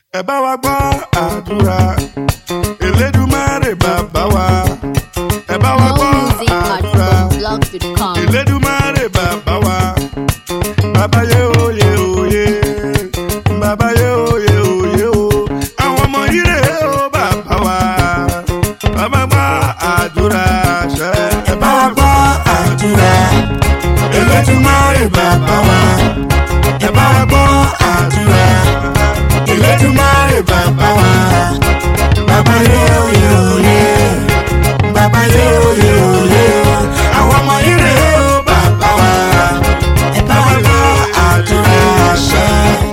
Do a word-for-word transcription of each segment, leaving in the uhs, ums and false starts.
ẹ bá wa gbọ́ àdúrà Elédùmarè bàbá wa ẹ bá wa gbọ́ àdúrà Elédùmarè bàbá wa bàbá yé oyè oyè bàbá yé oyè oyè o àwọn ọmọ ire o bàbá wa bàbá gbọ́ àdúrà ṣe ẹ bá wa gbọ́ àdúrà Elédùmarè bàbá wa ẹ bá wa gbọ́ àdúrà Elédùmarè bàbá wa bàbá yé oyè oyè bàbá yé oyè oyè àwọn ọmọ ire o bàbá wa ẹ bá wa gbọ́ àdúrà ṣe.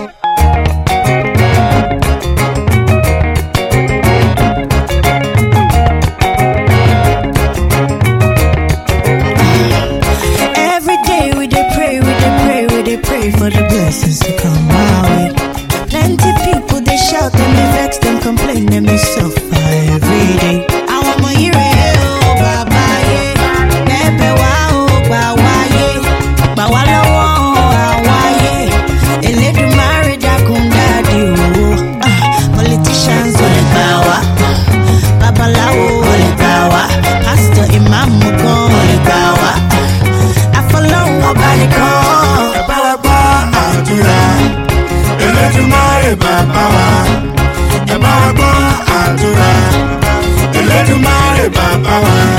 Every day we dey pray, we dey pray, we dey pray for the blessings to come our way. Plenty people they shout and they vex, them complain, them they suffer every day. I want my hero, oh baba ye, never wa oh bawa ye, bawa lawo awa ye. Elédùmarè dákun dadi oh, ah, politicians ole bawa, babalawo ole bawa, pastor imam mugan ole bawa. I follow nobody call. ẹ bá wa gbọ́ àdúrà Elédùmarè bàbá wa ẹ bá wa gbọ́ àdúrà Elédùmarè bàbá wa.